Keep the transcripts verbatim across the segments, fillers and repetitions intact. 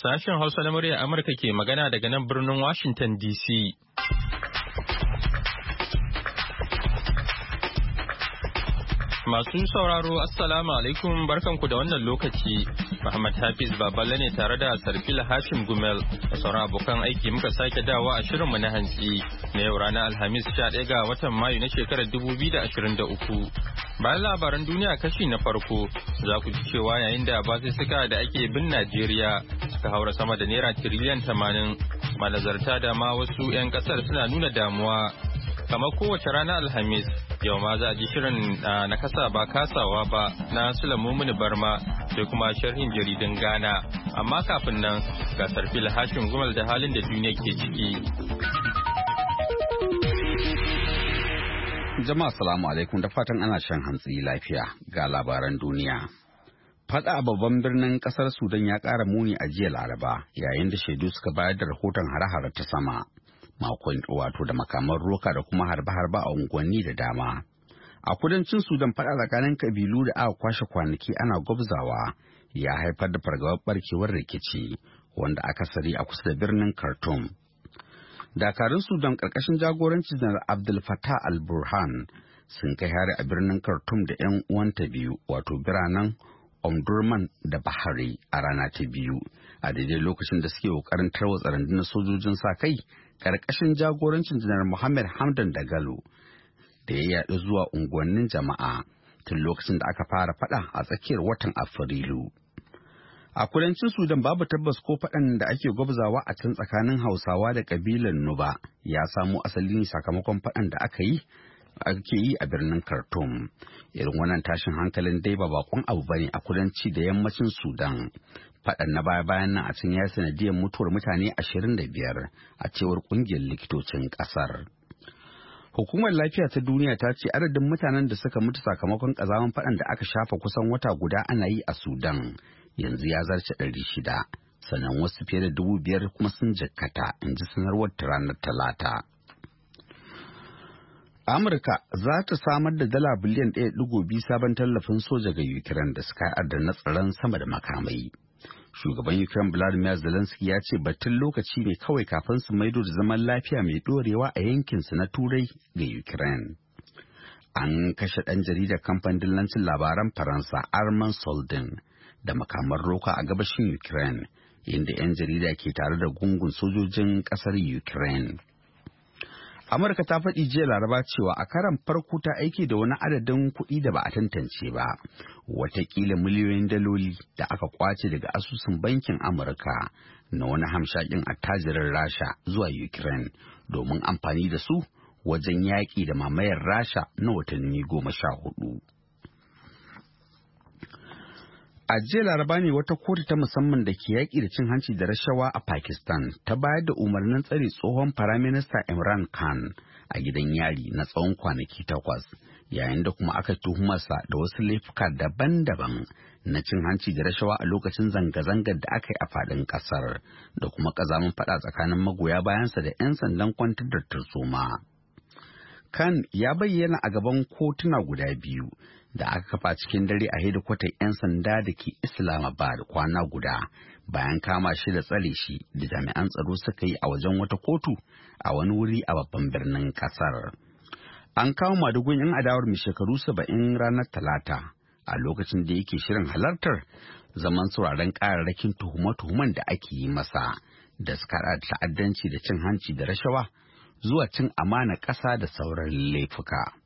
Sashen Hausa na murya Amurka ke magana daga nan birnin Washington D C. Masu sauraro Assalamu alaikum barkanku da wannan lokaci. Muhammad Hafiz Baballe ne tare da Sarfila Hashim Gumel da sauran abokan aiki muka sake dawa a shirinmu na hantsi na yau ranar Alhamis sha ɗaya ga watan Mayu na shekarar dubu biyu da ashirin da uku. Bayan labaran duniya kashi na farko za ku ji cewa yayin da basussuka da ake bin Najeriya suka haura sama da naira tiriliyan tamanin manazarta da ma wasu 'yan kasar suna nuna damuwa. Kamar kowace rana Alhamis yau ma za a ji shirin na kasa ba kasawa ba na Sulamumuni Barma sai kuma sharhin jaridun Ghana. Amma kafin nan ga Sarfil Hashim Gumal da halin da duniya ke ciki. Jama'a salamu alaikum da fatan ana shan hantsi lafiya ga labaran duniya. Fada a babban birnin kasar Sudan ya ƙara muni a jiya Laraba yayin da shaidu suka bayar da rahoton hare-hare ta sama. Makon wato da makaman roka da kuma harbe-harbe a unguwanni da dama. A kudancin Sudan fada tsakanin kabilu da aka kwashe kwanaki ana gwabzawa ya haifar da fargabar barkewar rikici wanda akasari a kusa da birnin Khartoum. Dakarun Sudan karkashin jagorancin Janar Abdul Fattah al-Burhan sun kai hari a birnin Khartoum da 'yan uwanta biyu wato biranen Omdurman da Bahari a rana ta biyu a daidai lokacin da suke kokarin tarwatsa rundunar sojojin sa kai karkashin jagorancin Janar Muhammad Hamdan Dagalo da ya yaɗu zuwa unguwannin jama'a tun lokacin da aka fara fada a tsakiyar watan Afrilu. A kudancin Sudan babu tabbas ko faɗan da ake gwabzawa a can tsakanin Hausawa da kabilan Nuba ya samo asali ne sakamakon faɗan da aka yi ake yi a birnin Khartoum. Irin wannan tashin hankalin dai ba bakon abu bane a kudanci da yammacin Sudan. Faɗan na baya-bayan nan a can ya sanadiyar mutuwar mutane ashirin da biyar a cewar ƙungiyar likitocin ƙasar. Hukumar Lafiya ta Duniya ta ce adadin mutanen da suka mutu sakamakon ƙazaman faɗan da aka shafa kusan wata guda ana yi a Sudan yanzu ya zarce ɗari shida, sannan wasu fiye da dubu biyar kuma sun jikkata, in ji sanarwar ta ranar Talata. Amurka za ta samar da dala biliyan ɗaya ɗigo biyu sabon tallafin soja ga Ukraine da suka haɗa da na tsaron sama da makamai. Shugaban Ukraine Volodymyr Zelensky ya ce batun lokaci ne kawai kafin su maido da zaman lafiya mai ɗorewa a yankinsu na Turai ga Ukraine. An kashe ɗan jaridar kamfanin dillancin labaran Faransa Armand Soldin da makaman roka a gabashin Ukraine, inda 'yan jarida ke tare da gungun sojojin ƙasar Ukraine. Amurka ta faɗi jiya Laraba cewa a karan farko ta aiki da wani adadin kuɗi da ba a tantance ba, watakila miliyoyin daloli da aka kwace daga asusun bankin Amurka na wani hamshakin attajirin Rasha zuwa Ukraine domin amfani da su wajen yaƙi da mamayar Rasha na watanni goma sha hudu. A jiya Laraba ne wata kotu ta musamman da ke yaƙi da cin hanci da rashawa a Pakistan ta bayar da umarnin tsare tsohon Firaminista Imran Khan a gidan yari na tsawon kwanaki takwas, yayin da kuma aka tuhumarsa da wasu laifuka daban-daban na cin hanci da rashawa a lokacin zanga-zangar da aka yi a faɗin ƙasar da kuma ƙazamin faɗa tsakanin magoya bayansa da 'yan sandan kwantar da tarzoma. Khan ya bayyana a gaban kotuna guda biyu da aka kafa cikin dare a hedikwatar 'yan sanda da ke Islamabad kwana guda bayan kama shi da tsare shi da jami'an tsaro suka yi a wajen wata kotu a wani wuri a babban birnin kasar. An kawo madugun 'yan adawar mai shekaru saba'in ranar Talata a lokacin da yake shirin halartar zaman sauraron kararrakin tuhume-tuhumen da ake yi masa da suka da ta'addanci da cin hanci da rashawa zuwa cin amana ƙasa da sauran laifuka.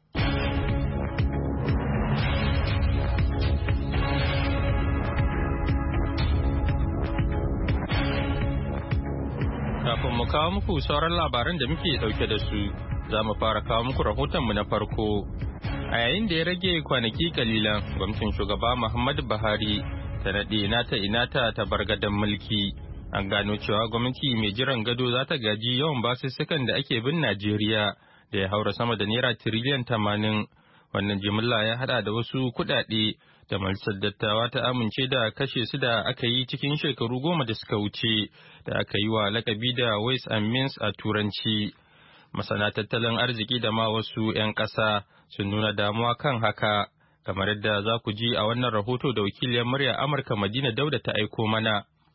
Kafin mu kawo muku sauran labaran da muke dauke da su, za mu fara kawo muku rahotonmu na farko. A yayin da ya rage kwanaki kalilan, gwamnatin shugaba Muhammadu Buhari ta naɗe nata inata ta bar gadon mulki. An gano cewa gwamnati mai jiran gado za ta gaji yawan basussukan da ake bin Najeriya da ya haura sama da naira tiriliyan tamanin. Wannan jimilla ya hada da wasu kuɗaɗe da majalisar dattawa ta amince da kashe su da aka yi cikin shekaru goma da suka wuce da aka yi wa lakabi da ways and means a turanci. Masana tattalin arziki da ma wasu 'yan ƙasa sun nuna damuwa kan haka, kamar yadda za ku ji a wannan rahoto da wakiliyar murya Amurka Madina Dauda ta aiko mana.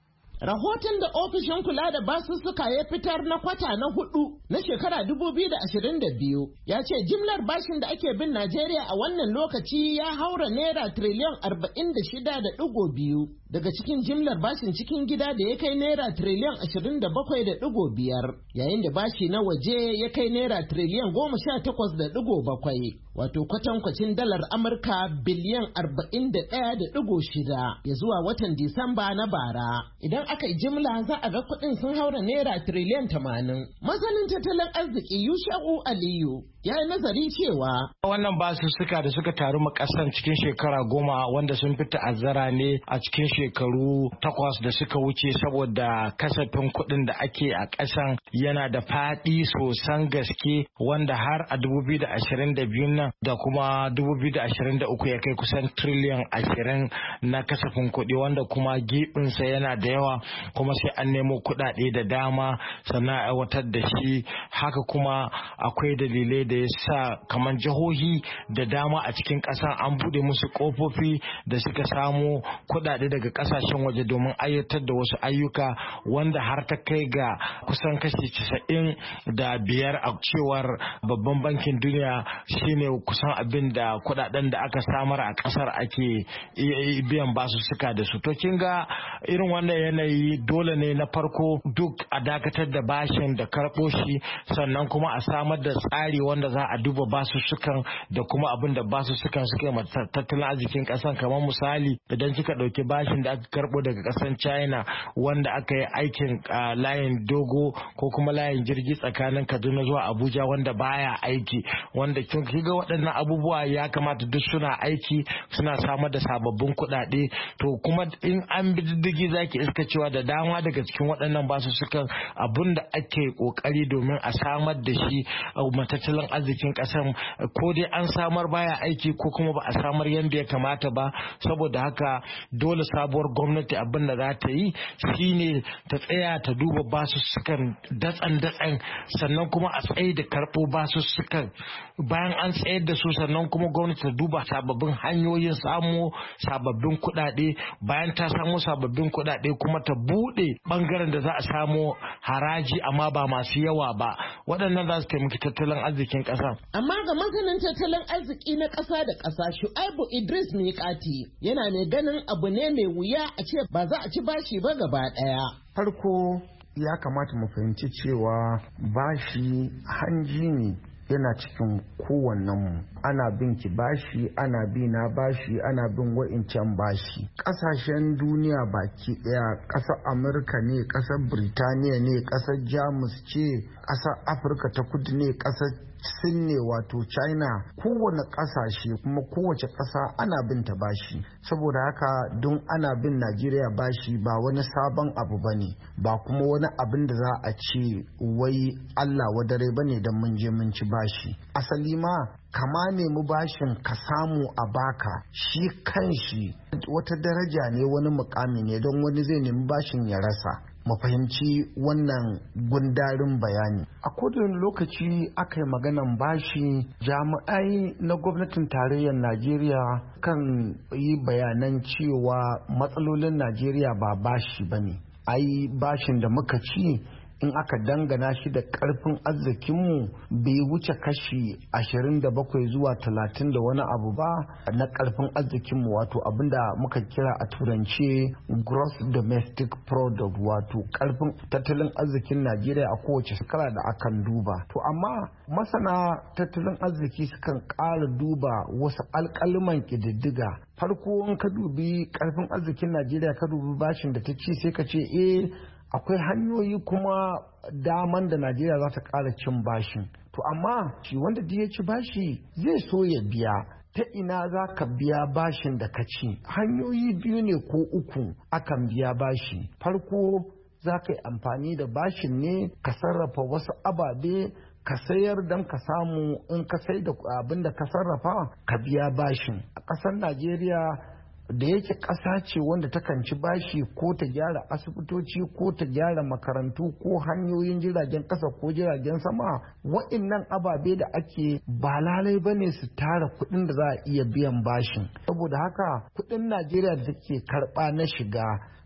Rahoton da ofishin kula da basussuka ya fitar na kwata na hudu na shekara dubu biyu da ashirin da biyu ya ce jimlar bashin da ake bin Najeriya a wannan lokaci ya haura naira triliyan arba'in da shida da digo biyu. Daga cikin jimlar bashin cikin gida da ya kai naira triliyan ashirin da bakwai da digo biyar, yayin da bashi na waje ya kai naira triliyan goma sha takwas da digo bakwai, wato kwatankwacin dalar Amurka biliyan arba'in da ɗaya da digo shida ya zuwa watan Disamba na bara. Idan aka yi jimla za a ga kuɗin sun haura naira triliyan tamanin. Masanin tattalin arziki Yusha'u Aliyu ya yi nazari cewa wannan basussuka da suka taru ma kasan cikin shekara goma wanda sun fi ta'azzara ne a cikin shekaru takwas da suka wuce saboda kasafin kuɗin da ake a ƙasan yana da faɗi sosan gaske wanda har a dubu biyu da ashirin da biyu nan da kuma dubu biyu da ashirin da uku ya kai kusan triliyan ashirin na kasafin kuɗi wanda kuma gibinsa yana da yawa kuma sai an nemo kuɗaɗe da dama sannan a aiwatar da shi. Haka kuma akwai dalilai da ya sa kamar jihohi da dama a cikin ƙasa an buɗe musu ƙofofi da suka samu kuɗaɗe daga ƙasashen waje domin ayyatar da wasu ayyuka wanda har ta kai ga kusan kashi casa'in da biyar a cewar babban bankin duniya shine kusan abin da kuɗaɗen da aka samar a ƙasar ake biyan basu suka da su. To kin ga irin wannan yanayi dole ne na farko duk a dakatar da bashin da karɓo shi sannan kuma a samar da tsari wanda za a duba basussukan da kuma abin da basussukan suka yi tattalin arzikin kasan. Kamar misali idan kika ɗauki bashin da aka karɓo daga kasan China wanda aka yi aikin layin dogo ko kuma layin jirgi tsakanin Kaduna zuwa Abuja wanda baya aiki, wanda kin ga waɗannan abubuwa ya kamata duk suna aiki suna samar da sababbin kuɗaɗe. To kuma in an bi diddigi zaki iska cewa da dama daga cikin waɗannan basussukan abin da ake kokari domin a samar da shi a tattalin arzikin kasan ko dai an samar baya aiki ko kuma ba a samar yadda ya kamata ba. Saboda haka dole sabuwar gwamnati abin da za ta yi shine ta tsaya ta duba basussukan datsan datsan sannan kuma a tsaye da karɓo basussukan. Bayan an tsayar da su sannan kuma gwamnati ta duba sababbin hanyoyin samo sababbin kuɗaɗe. Bayan ta samo sababbin kuɗaɗe kuma ta buɗe ɓangaren da za a samo haraji amma ba masu yawa ba. Waɗannan za su taimaki tattalin arzikin ƙasa. Amma ga masanin tattalin arziki na ƙasa da ƙasa Shu'aibu Idris Miƙati yana mai ganin abu ne mai wuya a ce ba za a ci bashi ba gaba ɗaya. Farko ya kamata mu fahimci cewa bashi hanji ne yana cikin kowannenmu. Ana bin ki bashi, ana bi na bashi, ana bin wa'incan bashi. Ƙasashen duniya baki ɗaya, ƙasar Amurka ne, ƙasar Birtaniya ne, ƙasar Jamus ce, ƙasar Afirka ta kudu ne, ƙasar Sin ne wato China, kowane ƙasashe kuma kowace ƙasa ana bin ta bashi. Saboda haka don ana bin Najeriya bashi ba wani sabon abu ba ne, ba kuma wani abin da za a ce wai Allah wadare ba ne don mun je mun ci bashi. Asali ma kama nemi bashin ka samu a baka shi kanshi wata daraja ne, wani mukami ne, don wani zai nemi bashin ya rasa. Mu fahimci wannan gundarin bayani. A kodin lokaci aka yi maganan bashi, jami'ai na gwamnatin tarayyar Najeriya kan yi bayanan cewa matsalolin Najeriya ba bashi ba ne. Ai bashin da muka ci in aka dangana shi da karfin arzikinmu bai wuce kashi ashirin da bakwai zuwa talatin da wani abu ba na karfin arzikinmu, wato abinda muka kira a turance gross domestic product, wato karfin tattalin arzikin Najeriya a kowace shekara da akan duba. To amma masana tattalin arziki sukan ƙara duba wasu alƙaliman ƙididdiga. Farko in ka dubi karfin arzikin Najeriya ka dubi bashin da ta ci sai ka ce eh akwai hanyoyi kuma daman da Najeriya za ta ƙara cin bashin. To amma shi wanda da ya ci bashi zai so ya biya. Ta ina za ka biya bashin da ka ci? Hanyoyi biyu ne ko uku akan biya bashi. Farko za ka yi amfani da bashin ne ka sarrafa wasu ababe ka sayar don ka samu, in ka sai da abin da ka sarrafa ka biya bashin. A ƙasar Najeriya da yake ƙasa ce wanda takan ci bashi ko ta gyara asibitoci ko ta gyara makarantu ko hanyoyin jiragen ƙasa ko jiragen sama, wa'innan ababe da ake ba lalai ba ne su tara kuɗin da za a iya biyan bashin. Saboda haka kuɗin Najeriya da take karɓa na shiga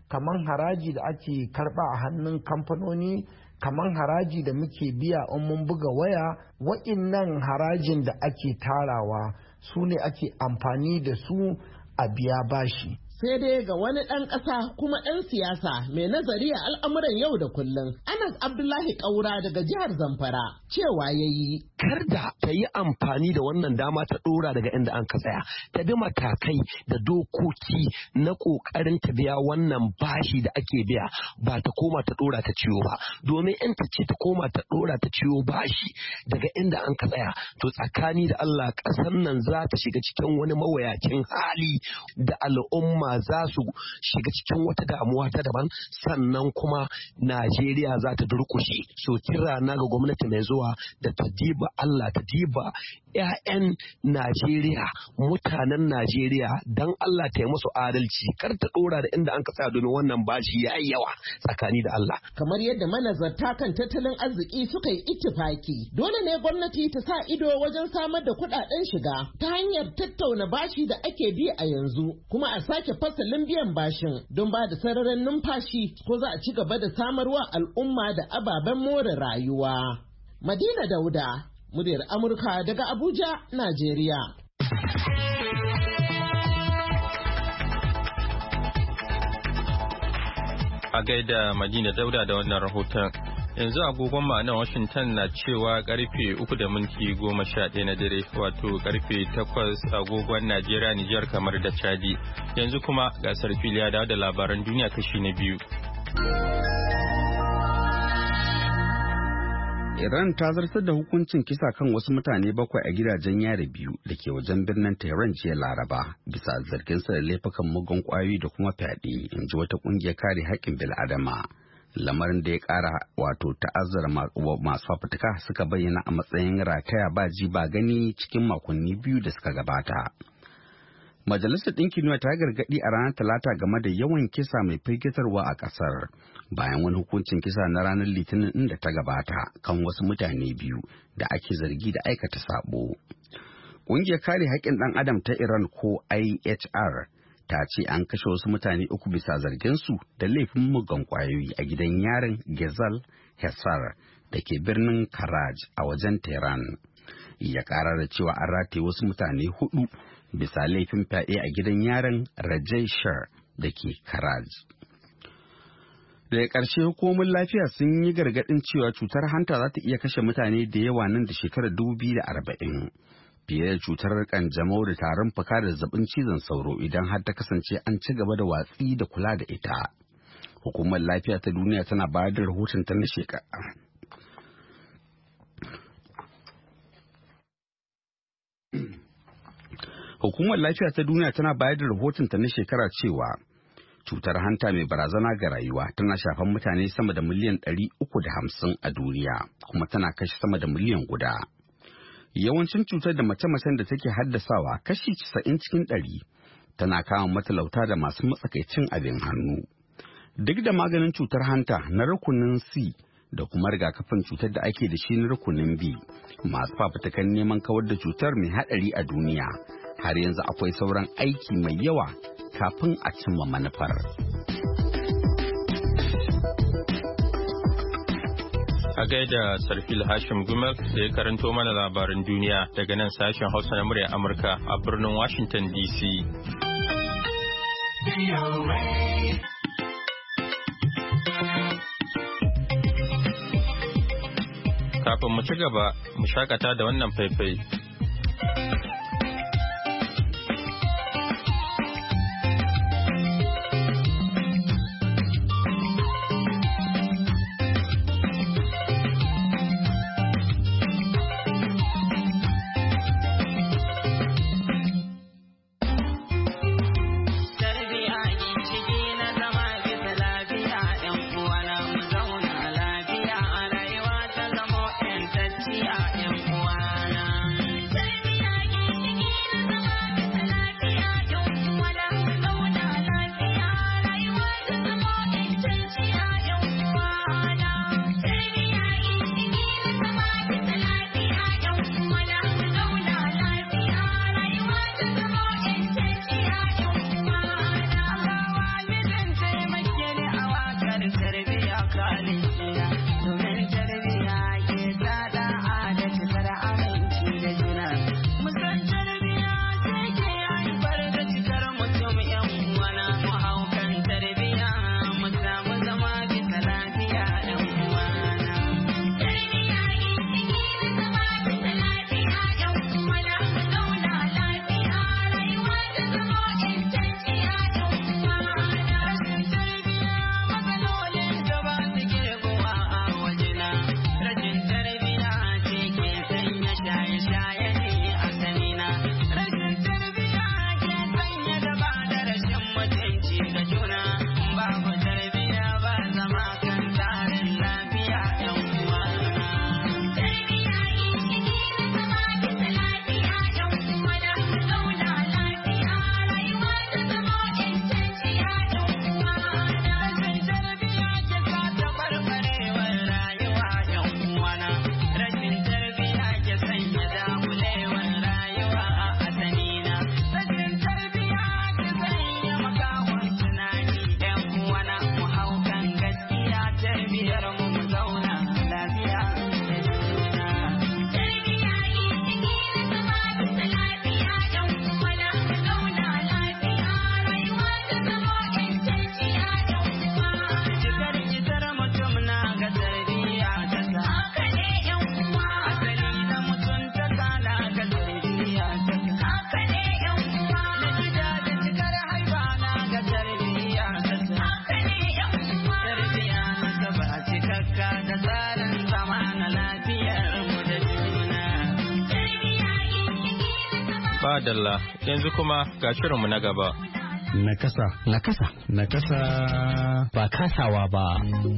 kaman haraji da ake karba a hannun kamfanoni, kaman haraji da muke biya in mun buga waya. Wa'innan harajin da ake tarawa su ne ake amfani da su a biya bashi. Sai dai ga wani ɗan ƙasa kuma ɗan siyasa mai nazari a al'amuran yau da kullum, Anas Abdullahi Kaura daga jihar Zamfara cewa ya yi. Kar da ta yi amfani da wannan dama ta ɗora daga inda an ka tsaya, ta bi matakai da dokoki na ƙoƙarin ta biya wannan bashi da ake biya, ba ta koma ta ɗora ta ciwo ba. Domin in ta ce ta koma ta ɗora ta ciwo bashi daga inda an ka tsaya, to tsakani da Allah ƙasar nan za ta shiga cikin wani mawuyacin hali da al'umma za su shiga cikin wata damuwa ta daban, sannan kuma Najeriya za ta durkushe. So kira na ga gwamnati mai zuwa da ta diba Allah, ta diba 'ya'yan Najeriya, mutanen Najeriya, dan Allah ta yi musu adalci, kar ta dora da inda an ka tsaya, domin wannan bashi ya yi yawa tsakani da Allah. Kamar yadda manazarta kan tattalin arziki suka yi ittifaki, dole ne gwamnati ta sa ido wajen samar da kuɗaɗen shiga ta hanyar tattauna bashi da ake bi a yanzu, kuma a sake fasalin biyan bashin don ba da sararin numfashi ko za a ci gaba da samarwa al'umma da ababen more rayuwa. Madina Dauda, muryar Amurka daga Abuja, Najeriya. A gaida Madina Dauda da wannan rahoton. Yanzu agogon ma'anar Washington na cewa karfe uku da minti goma sha ɗaya na dare, wato karfe takwas agogon Najeriya, Nijar, kamar da Chadi. Yanzu kuma gasar filiya da labaran duniya kashi na biyu. Iran ta zartar da hukuncin kisa kan wasu mutane bakwai a gidajen yari biyu da ke wajen birnin Tehran jiya Laraba bisa zargin sa da laifukan mugun kwayoyi da kuma fyaɗe, in ji wata ƙungiyar kare haƙƙin bil'adama. Lamarin da ya ƙara wato ta'azzara masu fafutuka suka bayyana a matsayin rataya ba ji ba gani cikin makonni biyu da suka gabata. Majalisar Ɗinkin Duniya ta gargaɗi a ranar Talata game da yawan kisa mai firgitarwa a ƙasar bayan wani hukuncin kisa na ranar Litinin inda ta gabata kan wasu mutane biyu da ake zargi da aikata sabo. Ƙungiyar kare haƙƙin ɗan adam ta Iran ko I H R ta ce an kashe wasu mutane uku bisa zarginsu da laifin mugan ƙwayoyi a gidan yarin Gezal Hesar da ke birnin Karaj a wajen Tehran. Ya ƙara da cewa an rataye wasu mutane hudu bisa laifin fyaɗe a gidan yaron Rajai Shar da ke Karaj. Daga ƙarshe hukumomin lafiya sun yi gargaɗin cewa cutar hanta za ta iya kashe mutane da yawa nan da shekarar dubu biyu da arba'in. Fiye da cutar kanjamau da tarin fuka da zazzabin cizon sauro idan har ta kasance an ci gaba da watsi da kula da ita. Hukumar lafiya ta duniya tana bayar da rahoton ta na shekara. Hukumar Lafiya ta Duniya tana bayar da rahotonta na shekara cewa cutar hanta mai barazana ga rayuwa tana shafan mutane sama da miliyan ɗari uku da hamsin a duniya, kuma tana kashe sama da miliyan guda. Yawancin cutar da mace-macen da take haddasawa kashi casa'in cikin ɗari tana kama matalauta da masu matsakaicin abin hannu. Duk da maganin cutar hanta na rukunin C da kuma rigakafin cutar da ake da shi na rukunin B, masu fafutukan neman kawar da cutar mai haɗari a duniya har yanzu akwai sauran aiki mai yawa kafin a cimma manufar. A gaida Sarfil Hashim Gumel da ya karanto mana labaran duniya daga nan sashen Hausa na murya Amurka a birnin Washington D C. Kafin mu ci gaba, mu shakata da wannan faifai. Uwana. Fadalla yanzu kuma ga shirinmu na gaba. Nakasa. Nakasa. Nakasa. Ba kasawa ba.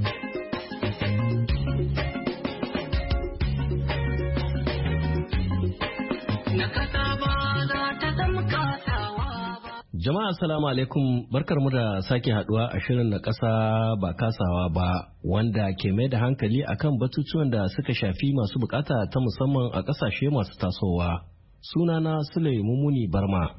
Jama'a assalamu alaikum, barkarmu da sake haduwa a shirin na ƙasa ba kasawa ba, wanda ke mai da hankali akan batutuwan da suka shafi masu bukata ta musamman a ƙasashe masu tasowa. Sunana Sule Mumuni Barma.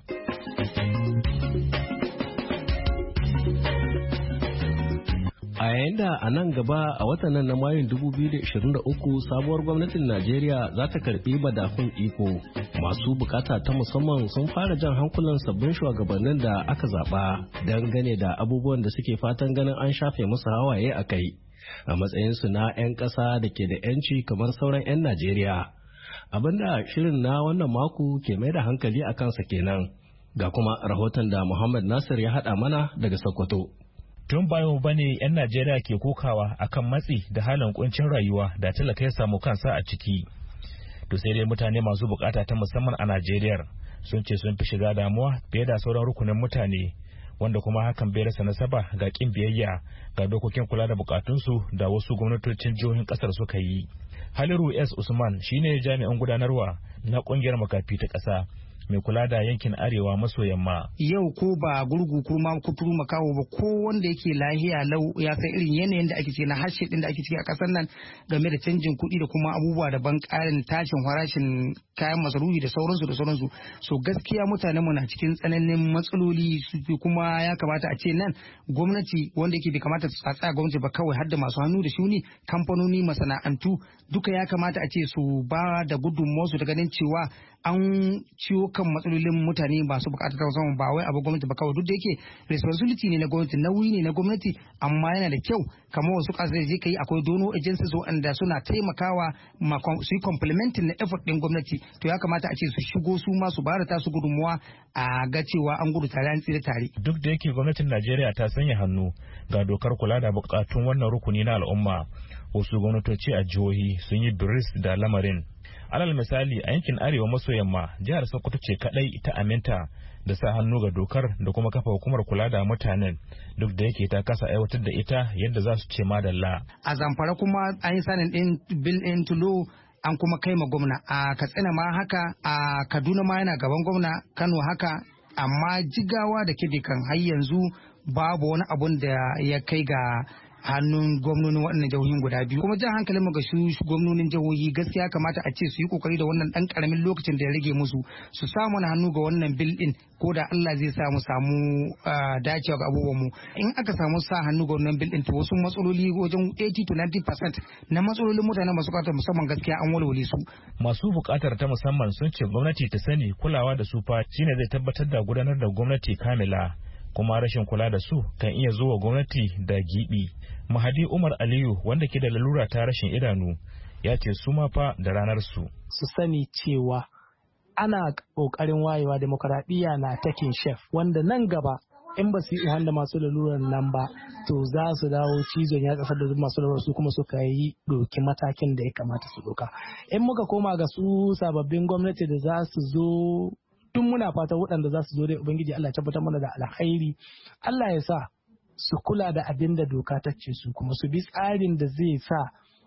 A yayin da a nan gaba a watan nan na Mayun dubu biyu da ishirin da uku sabuwar gwamnatin Najeriya za ta karbi madafun iko, masu bukata ta musamman sun fara jan hankulan sabbin shugabannin da aka zaba dangane da abubuwan da suke fatan ganin an shafe musu hawaye a kai a matsayinsu na 'yan ƙasa da ke da 'yanci kamar sauran 'yan Najeriya. Abinda shirin na wannan mako ke mai da hankali a kansa kenan, ga kuma rahoton da Muhammad Nasir ya haɗa mana daga Sokoto. Tun bayo bane 'yan Najeriya ke kokawa akan matsi da halin kuncin rayuwa da talaka ya samu kansa a ciki. To sai dai mutane masu bukata ta musamman a Najeriya sun ce sun fi shiga damuwa fiye da sauran rukunin mutane, wanda kuma hakan bai rasa nasaba ga kin biyayya ga dokokin kula da bukatunsu da wasu gwamnatocin jihohin kasar suka yi. Haliru S. Usman shine jami'an gudanarwa na kungiyar makafi ta ƙasa mai kula da yankin arewa maso yamma. Yau ko ba gurgu kurma kuturu makawo ba, ko wanda yake lahiya lau ya san irin yanayin da ake ciki na harshe din da ake ciki a kasar nan game da canjin kuɗi da kuma abubuwa daban, ƙarin tashin farashin kayan masarufi da sauransu da sauransu. So gaskiya mutanen mu na cikin tsananin matsaloli, kuma ya kamata a ce nan gwamnati wanda yake bai kamata a tsaya gwamnati ba kawai, har da masu hannu da shuni, kamfanoni, masana'antu duka ya kamata a ce su ba da gudunmuwarsu ta ganin cewa an ciwo kan matsalolin mutane masu bukatar ta musamman, ba wai abu gwamnati ba kawai. Duk da yake responsibility ne na gwamnati, nauyi ne na gwamnati, amma yana da kyau kamar wasu kasashe je kai akwai dono agencies wanda suna taimakawa su yi complementing na effort din gwamnati. To ya kamata a ce su shigo su ma su bada tasu gudunmuwa a ga cewa an gudu tare an tsira tare. Duk da yake gwamnatin Najeriya ta sanya hannu ga dokar kula da bukatun wannan rukuni na al'umma, wasu gwamnatoci a jihohi sun yi biris da lamarin. Alal misali a yankin arewa maso yamma, jihar Sokoto ce kadai ta aminta da sa hannu ga dokar da kuma kafa hukumar kula da mutanen, duk da yake ta kasa aiwatar da ita yadda za su ce madalla. A Zamfara kuma an yi sanin din bil in tulo an kuma kai ma gwamna, a Katsina ma haka, a Kaduna ma yana gaban gwamna, Kano haka, amma Jigawa da Kebbi kan har yanzu babu wani abun da ya kai ga hannun gwamnonin waɗannan jihohin guda biyu. Kuma jan hankalin mu ga su gwamnonin jihohi gaskiya kamata a ce su yi kokari da wannan dan karamin lokacin da ya rage musu, su samu na hannu ga wannan bil din, ko da Allah zai sa mu samu dacewa ga abubuwan mu. In aka samu sa hannu ga wannan bil din, to wasu matsaloli wajen eighty to ninety percent na matsalolin mutanen masu bukatar musamman gaskiya an walwale su. Masu bukatar ta musamman sun ce gwamnati ta sani kulawa da su fa shine zai tabbatar da gudanar da gwamnati kamila, kuma rashin kula da su kan iya zuwa gwamnati da gibi. Mahadi Umar Aliyu, wanda ke da lalura ta rashin idanu, ya ce su ma fa da ranar su. Su sani cewa ana kokarin wayewa, demokaradiyya na takin chef, wanda nan gaba in ba su yi da masu lalurar nan ba, to za su dawo cizon ya kasar da masu lalurar su kuma suka yi doki matakin da ya kamata su doka. In muka koma ga su sababbin gwamnati da za su zo, tun muna fata waɗanda za su zo dai Ubangiji Allah tabbatar mana da alkhairi, Allah ya sa su kula da abin da doka ta ce su kuma su bi tsarin da zai sa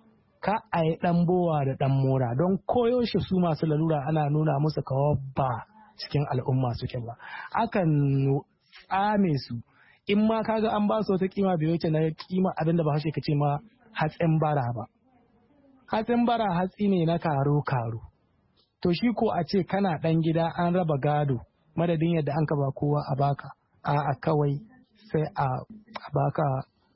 ka a yi ɗan bowa da ɗan mora, don koyaushe su masu lalura ana nuna musu kawo ba cikin al'umma suke ba, akan tsame su in ma kaga an ba su wata kima bai wuce na kima abin da ba hashe ka ce ma hatsin bara ba. Hatsin bara hatsi ne na karo karo, to shi ko a ce kana ɗan gida an raba gado, madadin yadda an ka ba kowa a baka, a kawai sai a baka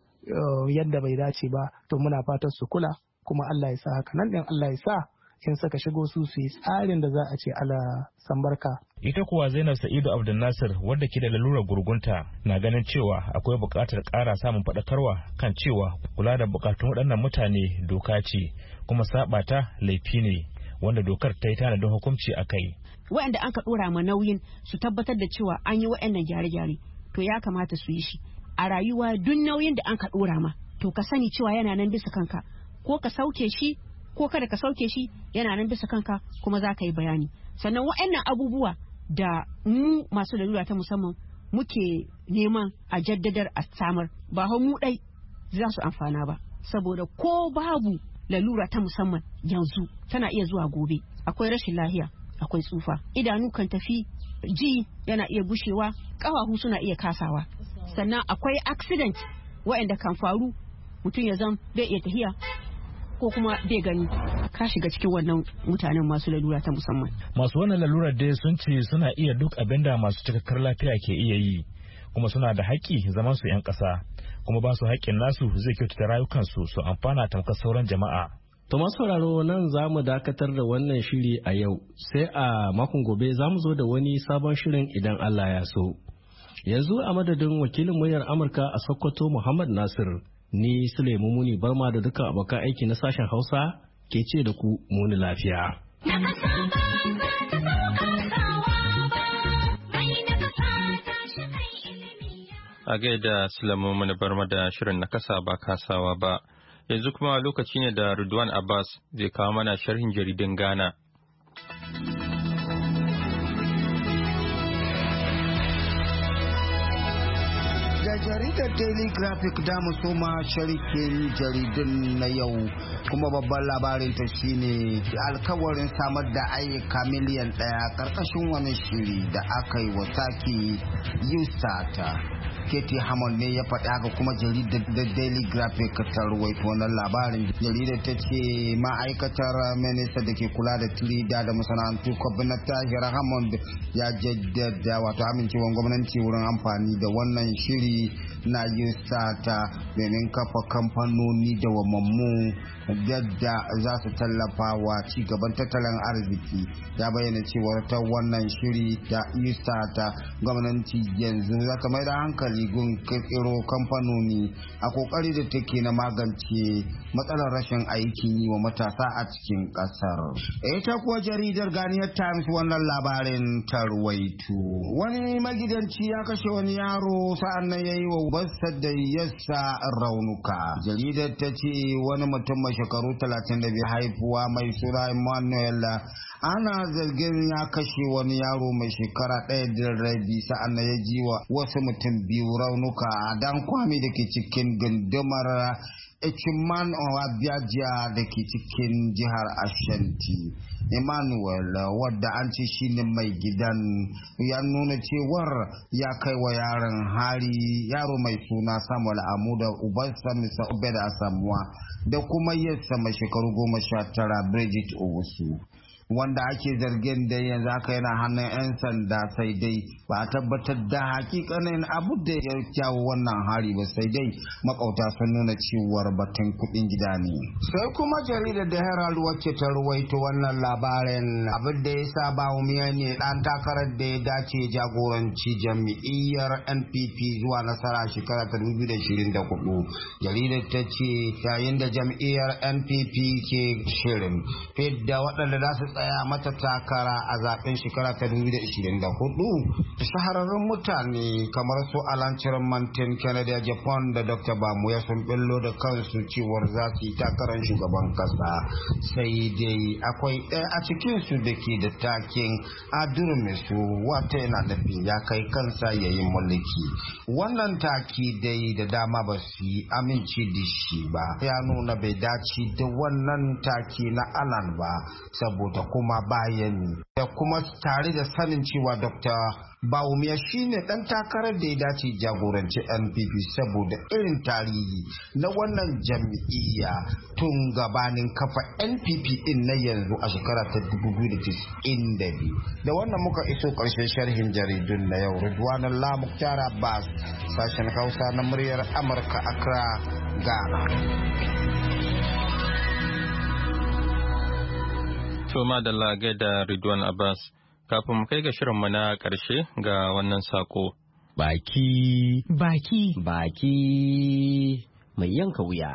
yadda bai dace ba. To muna fatan su kula, kuma Allah ya sa haka nan din, Allah ya sa in saka shigo su su yi tsarin da za a ce ala sambarka. Ita kuwa Zainab Sa'idu Abdul Nasir, wadda ke da lalurar gurgunta, na ganin cewa akwai buƙatar ƙara samun faɗakarwa kan cewa kula da buƙatun waɗannan mutane doka ce, kuma saɓa ta laifi ne, wanda dokar ta yi tanadin hukunci a kai. Waɗanda an ka ɗora ma nauyin su tabbatar da cewa an yi waɗannan gyare-gyare, to ya kamata su yi shi. A rayuwa duk nauyin da an ka ɗora ma, to ka sani cewa yana nan bisa kanka, ko ka sauke shi ko kada ka sauke shi, yana nan bisa kanka kuma za ka yi bayani. Sannan waɗannan abubuwa da mu masu lalura ta musamman muke neman a jaddadar a samar ba hau mu ɗai za su amfana ba saboda ko babu lalura ta musamman yanzu tana iya zuwa gobe. Akwai rashin lahiya, akwai tsufa, idanu kan tafi, ji yana iya gushewa, ƙafafu suna iya kasawa, sannan akwai accident waɗanda kan faru mutum ya zam bai iya tahiya ko kuma bai gani, ka shiga cikin wannan mutanen masu lalura ta musamman. Masu wannan lalurar dai sun ce suna iya duk abin da masu cikakkar lafiya ke iya yi, kuma suna da haƙƙi zaman su 'yan ƙasa, kuma ba su haƙƙin nasu zai kyautata rayukansu su amfana tamkar sauran jama'a. To masu sauraro nan za mu dakatar da wannan shiri a yau, sai a makon gobe za mu zo da wani sabon shirin idan Allah ya so. Yanzu a madadin wakilin muryar Amurka a Sokoto Muhammad Nasir, ni Sulaimu Muni Barma da dukkan abokan aiki na sashen Hausa ke ce da ku muni lafiya. A gaida Sulaimu Muni Barma da shirin na kasa ba kasawa ba. Yanzu kuma lokaci ne da Ridwan Abbas zai kawo mana sharhin jaridun Ghana. Da jaridar Daily Graphic da soma sharhin jaridun na yau, kuma babban labarin ta shine alkawarin samar da ayyuka miliyan ɗaya karkashin wani shiri da aka yi wa taki Usata. Katie Hammond ne ya faɗa haka, kuma jaridar da Daily Graphic ta ruwaito wannan labarin. Jaridar ta ce ma'aikatar minista da ke kula da tirida da masana'antu Kwabna Tahir Hammond ya jaddada wato amincewar gwamnati wurin amfani da wannan shiri na Usata domin kafa kamfanoni da wamammu yadda za su tallafa wa ci gaban tattalin arziki. Ya bayyana cewa ta wannan shiri da Usata gwamnati yanzu za ta mai da hankali gun kirkiro kamfanoni a kokari da take na magance matsalar rashin aikin yi wa matasa a cikin kasar. Ita kuwa jaridar Ghanaian Times wannan labarin ta ruwaito. Wani magidanci ya kashe wani yaro sa'an nan ya yi wa ubansa da yassa raunuka. Jaridar ta ce wani mutum mai shekaru talatin da biyar haifuwa mai suna Emmanuel ana zargin ya kashe wani yaro mai shekara ɗaya da rabi sa'an nan ya ji wa wasu mutum biyu raunuka a dan kwami da ke cikin gundumar Echiman Owabiaja da ke cikin jihar Ashanti. Emmanuel wadda an ce shine mai gidan ya nuna cewar ya kai wa yaron hari yaro mai suna Samuel Amuda ubansa Misa Obeda Asamuwa da kuma yassa mai shekaru goma sha tara Bridget Owusu, wanda ake zargin da yanzu aka yana hannun 'yan sanda, sai dai ba a tabbatar da hakikanin abu da ya kyawo wannan hari ba, sai dai makauta sun nuna cewar batun kudin gida ne. Sai kuma jaridar da Herald wacce ta ruwaito wannan labarin abin da ya sa Bawumia ne dan takarar da ya dace jagoranci jam'iyyar N P P zuwa nasara shekara ta dubu biyu da ashirin da hudu. Jaridar ta ce yayin da jam'iyyar N P P ke shirin fidda waɗanda za su tsaya mata takara a zaben shekara ta dubu da ashirin da hudu, shahararrun mutane kamar su Alan Mantin Kennedy a Japan da Doctor Bamuya sun billo da kansu cewar za su yi takarar shugaban kasa, sai dai akwai ɗaya a cikin su da ke da takin Adurmisu wata yana nufin ya kai kansa ya yi mulki. Wannan taki dai da dama ba su yi aminci da shi ba, ya nuna bai dace da wannan taki na Alan ba, saboda kuma bayan da kuma tare da sanin cewa Dokta Bawumia shine dan takarar da ya dace jagoranci N P P saboda irin tarihi na wannan jam'iyya tun gabanin kafa N P P din na yanzu a shekara ta dubu biyu da tis'in da biyu. Da wannan muka iso karshen sharhin jaridun na yau. Ridwanullah Muktar Abbas, sashen Hausa na muryar Amurka, Accra, Ghana. To madalla gaida Ridwan Abbas, kafin mu kai ga shirinmu na ƙarshe ga wannan sako. Baki. Baki. Baki mai yanka wuya.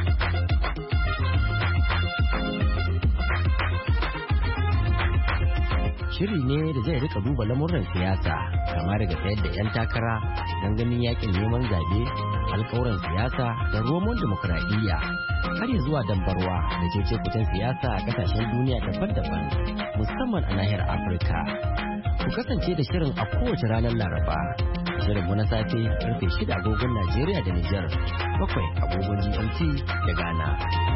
Shiri ne da zai rika duba lamuran siyasa, kama daga sayar da 'yan takara, gangamin yakin neman zabe, alkawuran siyasa da romon demokuraɗiyya, har ya zuwa dambarwa da cece kucin siyasa a kasashen duniya daban-daban, musamman a nahiyar Afirka. Ku kasance da shirin a kowace ranar Laraba. Shirin mu na safe karfe shida agogon Najeriya da Nijar, bakwai agogon G M T da Ghana.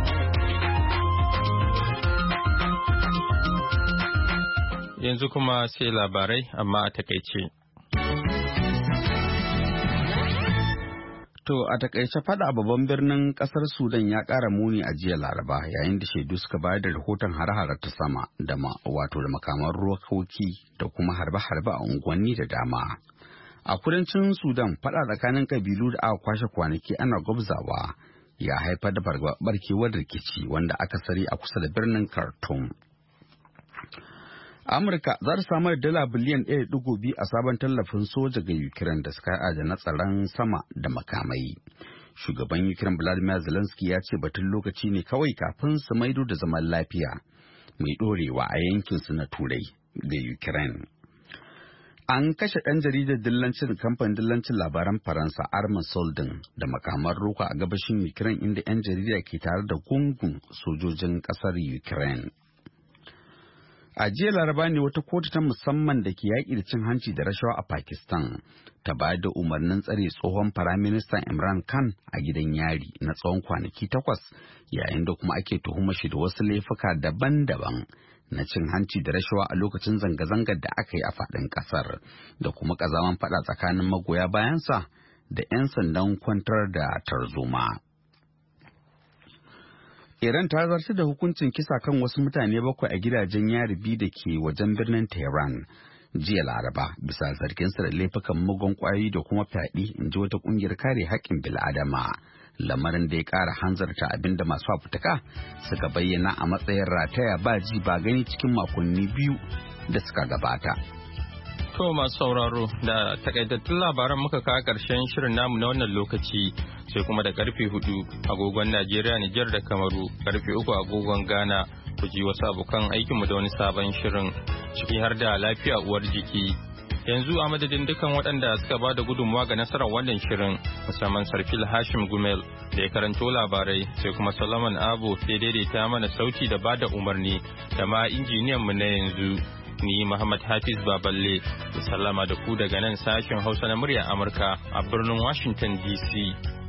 Yanzu kuma sai labarai amma a takaice. To a takaice fada a babban birnin kasar Sudan ya ƙara muni a jiya Laraba yayin da shaidu suka bayar da rahoton hare-hare ta sama da ma wato da makaman rokoki da kuma harbe-harbe a unguwanni da dama. A kudancin Sudan fada tsakanin kabilu da aka kwashe kwanaki ana gwabzawa ya haifar da barkewar rikici wanda aka sari a kusa da birnin Khartoum. Amurka za ta samar da dala biliyan ɗaya da ɗigo biyu a sabon tallafin soja ga Ukraine da suka haɗa na tsaron sama da makamai. Shugaban Ukraine Vladimir Zelensky ya ce batun lokaci ne kawai kafin su maido da zaman lafiya mai ɗorewa a yankinsu na Turai da Ukraine. An kashe ɗan jaridar dillancin kamfanin dillancin labaran Faransa Armin Soldin da makaman roka a gabashin Ukraine inda 'yan jarida ke tare da gungun sojojin ƙasar Ukraine. A jiya Laraba ne wata kotu ta musamman da ke yaƙi da cin hanci da rashawa a Pakistan ta bayar da umarnin tsare tsohon Firaministan Imran Khan a gidan yari na tsawon kwanaki takwas yayin da kuma ake tuhumar shi da wasu laifuka daban-daban na cin hanci da rashawa a lokacin zanga-zangar da aka yi a faɗin ƙasar da kuma ƙazaman faɗa tsakanin magoya bayansa da 'yan sandan kwantar da tarzoma. Iran ta zartar da hukuncin kisa kan wasu mutane bakwai a gidajen yari biyu da ke wajen birnin Tehran jiya Laraba bisa zarginsa da laifukan mugun kwayoyi da kuma fyaɗe, in ji wata ƙungiyar kare haƙƙin bil'adama. Lamarin da ya ƙara hanzarta abin da masu fafutuka suka bayyana a matsayin rataya ba ji ba gani cikin makonni biyu da suka gabata. To masu sauraro da takaitattun labaran muka kawo ƙarshen shirin namu na wannan lokaci sai kuma da karfe hudu agogon Najeriya, Nijar da Kamaru, karfe uku agogon Ghana ku ji wasu abokan aikinmu da wani sabon shirin ciki har da lafiya uwar jiki. Yanzu a madadin dukan waɗanda suka ba da gudunmawa ga nasarar wannan shirin musamman Sarfil Hashim Gumel da ya karanto labarai sai kuma Solomon Abo sai daidaita mana sauti da ba da umarni da ma injiniyan mu na yanzu. Ni Muhammad Hafiz Baballe da sallama da ku daga nan sashen Hausa na murya Amurka a birnin Washington D C.